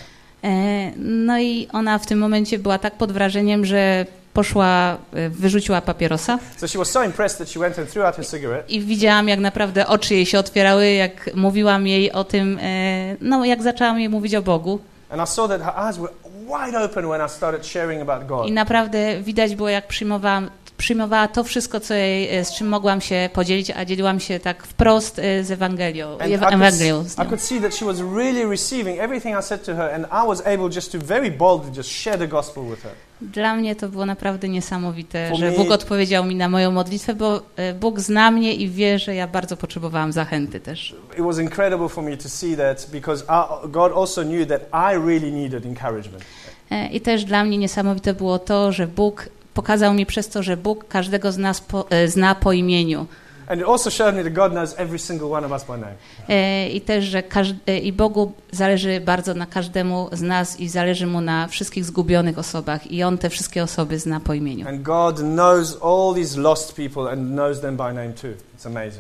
No i ona w tym momencie była tak pod wrażeniem, że poszła, wyrzuciła papierosa. So she was so impressed that she went and threw out her cigarette. I widziałam, jak naprawdę oczy jej się otwierały, jak mówiłam jej o tym, no jak zaczęłam jej mówić o Bogu. And I saw that her eyes were wide open when I started sharing about God. I naprawdę widać było, jak przyjmowała to wszystko, co jej, z czym mogłam się podzielić, a dzieliłam się tak wprost z Ewangelią z nią. I could see that she was really receiving everything I said to her and I was able just to very boldly just share the gospel with her. Dla mnie to było naprawdę niesamowite, że Bóg odpowiedział mi na moją modlitwę, bo Bóg zna mnie i wie, że ja bardzo potrzebowałam zachęty też. It was incredible for me to see that because God also knew that I really needed encouragement. I też dla mnie niesamowite było to, że Bóg pokazał mi przez to, że Bóg każdego z nas zna po imieniu. And it also showed me that God knows every single one of us by name. I też, że i Bogu zależy bardzo na każdemu z nas i zależy Mu na wszystkich zgubionych osobach i On te wszystkie osoby zna po imieniu. And God knows all these lost people and knows them by name too. It's amazing.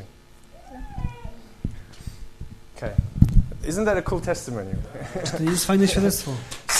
Okay. Isn't that a cool testimony? To jest fajne świadectwo.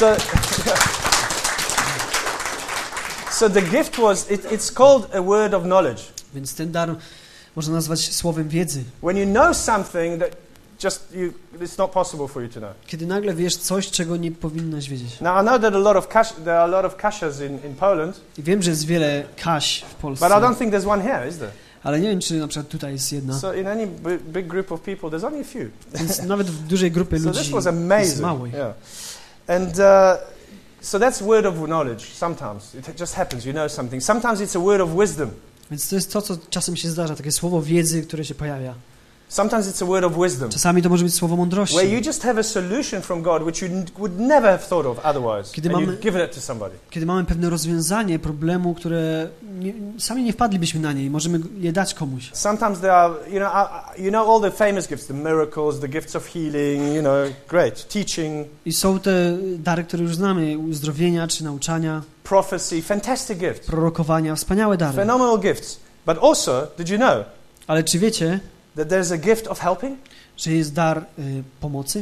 So the gift was, it's called a word of knowledge. Więc ten dar można nazwać słowem wiedzy. When you know something that it's not possible for you to know. Kiedy nagle wiesz coś, czego nie powinnaś wiedzieć. Now I know that there are a lot of Kasias in Poland. I wiem, że jest wiele Kaś w Polsce. But I don't think there's one here, is there? Ale nie wiem, czy na przykład tutaj jest jedna. So in any big group of people, there's only a few. Więc nawet w dużej grupie ludzi this was amazing. jest mało. Yeah. And so that's word of knowledge. Sometimes it just happens. You know something. Sometimes it's a word of wisdom. Więc to jest to, co czasem się zdarza, takie słowo wiedzy, które się pojawia. Sometimes it's a word of wisdom. Czasami to może być słowo mądrości. Where you just have a solution from God which you would never have thought of otherwise. And you've given it to somebody. Kiedy mamy pewne rozwiązanie problemu, które sami nie wpadlibyśmy na nie i możemy je dać komuś. Sometimes there are, you know all the famous gifts, the miracles, the gifts of healing, great, teaching. I są te dary, które już znamy, uzdrowienia czy nauczania. Prophecy, fantastic gifts. Prorokowania, wspaniałe dary. Phenomenal gifts. But also, did you know? Ale czy wiecie, that there's a gift of helping? Że jest dar pomocy?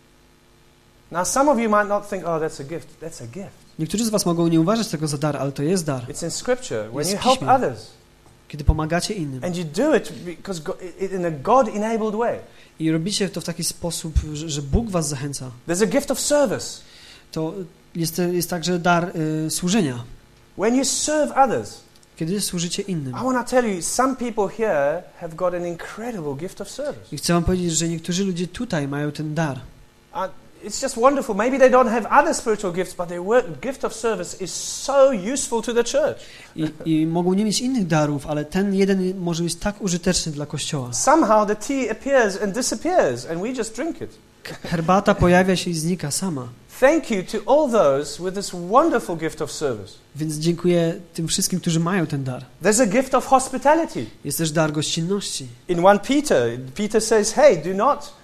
Now some of you might not think, oh, that's a gift. That's a gift. Niektórzy z was mogą nie uważać tego za dar, ale to jest dar. It's in scripture. When you Jest w help Piśmie. others. Kiedy pomagacie innym. And you do it because in a God-enabled way. I robicie to w taki sposób, że Bóg was zachęca. There's a gift of service. To jest także dar służenia. When you serve others. Kiedy służycie innym. I want to tell you, some people here have got an incredible gift of service. I chcę wam powiedzieć, że niektórzy ludzie tutaj mają ten dar. It's just wonderful. Maybe they don't have other spiritual gifts, but their gift of service is so useful to the church. I mogą nie mieć innych darów, ale ten jeden może być tak użyteczny dla Kościoła. Somehow the tea appears and disappears, and we just drink it. Herbata pojawia się i znika sama. Thank you to all those with this wonderful gift of service. Więc dziękuję tym wszystkim, którzy mają ten dar. There's a gift of hospitality. Jest też dar gościnności. In 1 Peter says, hey, do not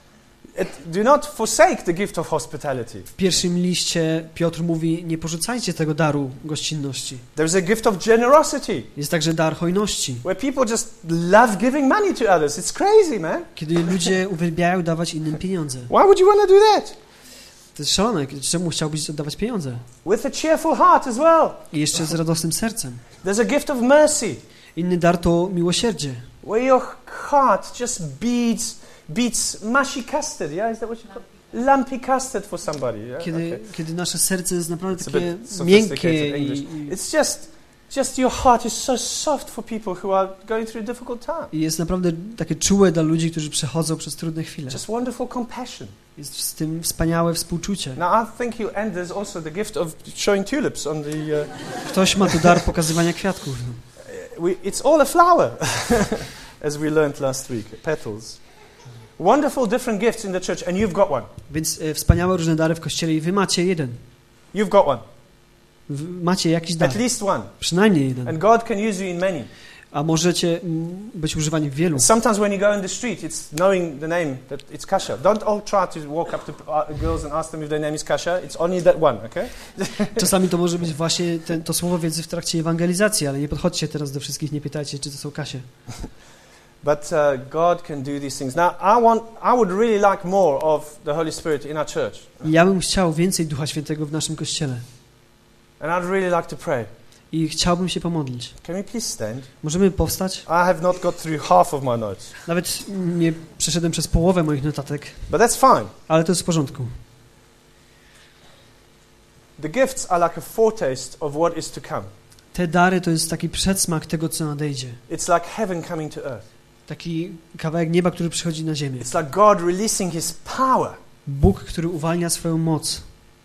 Do not forsake the gift of hospitality. W pierwszym liście Piotr mówi, nie porzucajcie tego daru gościnności. There's a gift of generosity, Jest także dar hojności, where people just love giving money to others. It's crazy, man. kiedy ludzie uwielbiają dawać innym pieniądze. Why would you want to do that? To jest szalone. Czemu chciałbyś oddawać pieniądze? With a cheerful heart as well. I jeszcze z radosnym sercem. There's a gift of mercy, Inny dar to miłosierdzie, where your heart just beats mushy custard. Yeah, is that what you call it? Lumpy custard for somebody. Yeah? kiedy nasze serce jest naprawdę It's a takie bit miękkie sophisticated English. It's just your heart is so soft for people who are going through a difficult time. i jest naprawdę takie czułe dla ludzi, którzy przechodzą przez trudne chwile. Just wonderful compassion. Jest w tym wspaniałe współczucie. Now I think and there's also the gift of showing tulips on the. Ktoś ma tu dar pokazywania kwiatków. It's all a flower, as we learned last week. Petals. Wonderful different gifts in the church, and you've got one. Więc wspaniałe różne dary w Kościele i wy macie jeden. You've got one. Macie jakiś dar. At least one. Przynajmniej jeden. And God can use you in many. A możecie być używani w wielu. Sometimes when you go in the street, it's knowing the name that it's Kasia. Don't all try to walk up to girls and ask them if their name is Kasia. It's only that one, okay? Czasami to może być właśnie to słowo wiedzy w trakcie ewangelizacji, ale nie podchodźcie teraz do wszystkich, nie pytajcie, czy to są Kasie. But God can do these things. Now, I would really like more of the Holy Spirit in our church. I ja bym chciał więcej Ducha Świętego w naszym Kościele. And I'd really like to pray. I chciałbym się pomodlić. Can we please stand? Możemy powstać? I have not got through half of my notes. Nawet nie przeszedłem przez połowę moich notatek, But that's fine. ale to jest w porządku. The gifts are like a foretaste of what is to come. Te dary to jest taki przedsmak tego, co nadejdzie. It's like heaven coming to earth. Taki kawałek nieba, który przychodzi na ziemię. It's like God releasing His power. Bóg, który uwalnia swoją moc.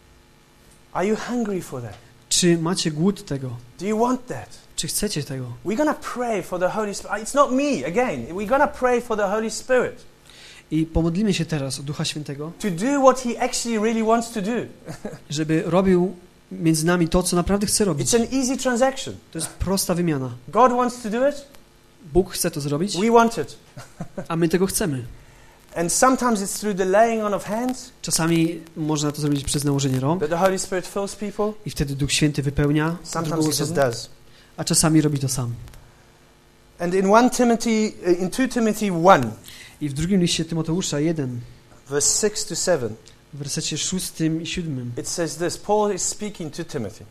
Are you hungry for that? Czy macie głód tego? Do you want that? Czy chcecie tego? We're going to pray for the Holy Spirit. It's not me, again. We're going to pray for the Holy Spirit. I pomodlimy się teraz o Ducha Świętego, To do what He actually really wants to do. żeby robił między nami to, co naprawdę chce robić. It's an easy transaction. To jest prosta wymiana. God wants to do it. Bóg chce to zrobić, We want it. a my tego chcemy. And sometimes it's through the laying on of hands Czasami można to zrobić przez nałożenie rąk that the Holy Spirit fills people. i wtedy Duch Święty wypełnia Sometimes drugą He just osobę, does. a czasami robi to sam. And in 2 Timothy 1, I w drugim liście Tymoteusza 1, verse 6 to 7, w wersecie 6 i 7, it says this. Paul is speaking to Timothy.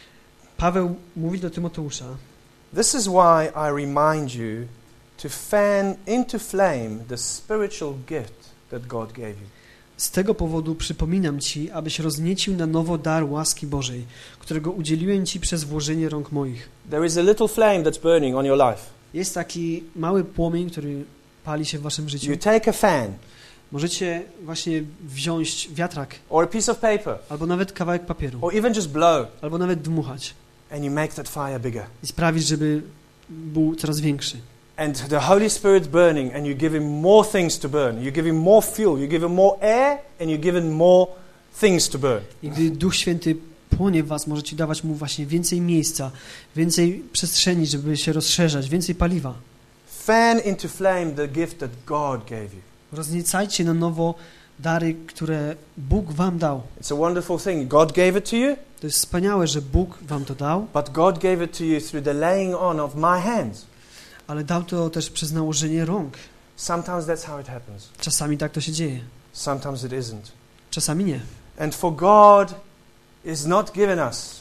Paweł mówi do Tymoteusza: This is why I remind you to fan into flame the spiritual gift that God gave you. z tego powodu przypominam Ci, abyś rozniecił na nowo dar łaski Bożej, którego udzieliłem Ci przez włożenie rąk moich. There is a little flame that's burning on your life. Jest taki mały płomień, który pali się w waszym życiu. You take a fan Możecie właśnie wziąć wiatrak, or a piece of paper albo nawet kawałek papieru, or even just blow albo nawet dmuchać and you make that fire bigger. i sprawić, żeby był coraz większy. And the Holy Spirit's burning and you give Him more things to burn. You give Him more fuel, you give Him more air and you give Him more things to burn. I gdy Duch Święty płonie w was, możecie dawać Mu właśnie więcej miejsca, więcej przestrzeni, żeby się rozszerzać, więcej paliwa. Fan into flame the gift that God gave you. Rozniecajcie na nowo dary, które Bóg wam dał. It's a wonderful thing. God gave it to you, To jest wspaniałe, że Bóg wam to dał, but God gave it to you through the laying on of my hands. ale dał to też przez nałożenie rąk. Sometimes that's how it happens. Czasami tak to się dzieje, Sometimes it isn't. czasami nie. And for God is not given us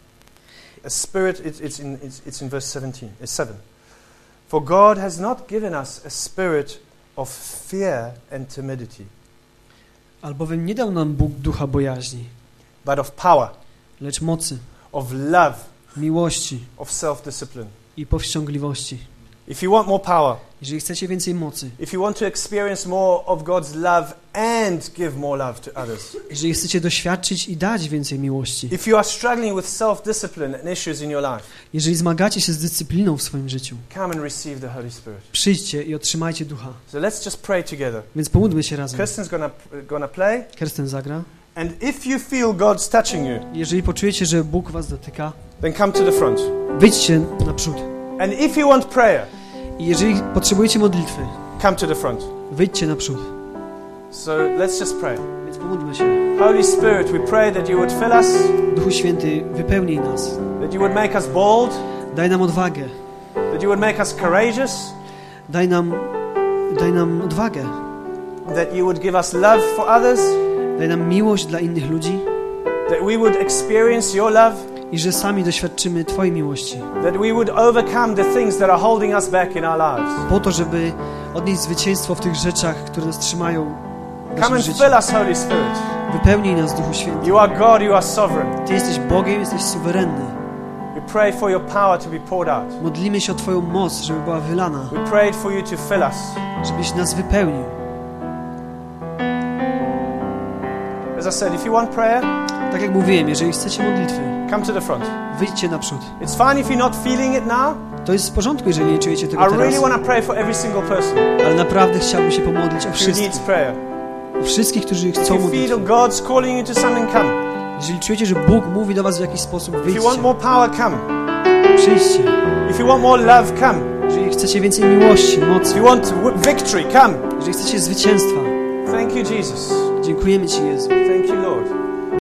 a spirit, it's in verse 17, it's 7. For God has not given us a spirit of fear and timidity, Albowiem nie dał nam Bóg ducha bojaźni, but of power, lecz mocy, of love, miłości of self-discipline. i powściągliwości. If you want more power, Jeżeli chcecie więcej mocy, if you want to experience more of God's love and give more love to others, jeżeli chcecie doświadczyć i dać więcej miłości, if you are struggling with self-discipline and issues in your life, jeżeli zmagacie się z dyscypliną w swoim życiu, come and receive the Holy Spirit. przyjdźcie i otrzymajcie ducha. So let's just pray together. Więc pomódlmy się razem. Kirsten's gonna play. Kirsten zagra. And if you feel God's touching you, Jeżeli poczujecie, że Bóg was dotyka, then come to the front. wyjdźcie naprzód. And if you want prayer, I jeżeli potrzebujecie modlitwy, come to the front. wyjdźcie naprzód. So let's just pray. Więc pomódlmy się. Holy Spirit, we pray that you would fill us, Duchu Święty, wypełnij nas. that you would make us bold, Daj nam odwagę. that you would make us courageous, Daj nam odwagę. that you would give us love for others, Daj nam miłość dla innych ludzi that we would experience your love, i że sami doświadczymy Twojej miłości. that we would overcome the things that are holding us back in our lives. Po to, żeby odnieść zwycięstwo w tych rzeczach, które nas trzymają w Come naszym and życiu. fill us, Holy Spirit. Wypełnij nas, Duchu Święty. You are God, you are sovereign. Ty jesteś Bogiem, jesteś suwerenny. We pray for your power to be poured out. Modlimy się o Twoją moc, żeby była wylana, We prayed for you to fill us. żebyś nas wypełnił. As I said, if you want prayer, Tak jak mówiłem, jeżeli chcecie modlitwy, come to the front. wyjdźcie naprzód. It's fine if you're not feeling it now. To jest w porządku, jeżeli nie czujecie tego I really teraz. want to pray for every single person Ale naprawdę chciałbym się pomodlić o who wszystkich. needs prayer. O wszystkich, którzy If chcą you modlitwy. feel God's calling you to something, come. Jeżeli czujecie, że Bóg mówi do was w jakiś sposób, If you want wyjdźcie. more power, come. Przyjdźcie. If you want more love, come. Jeżeli chcecie więcej miłości, mocy, If you want victory, come. jeżeli chcecie zwycięstwa, Thank you, Jesus. dziękujemy Ci, Jezu. Thank you, Lord.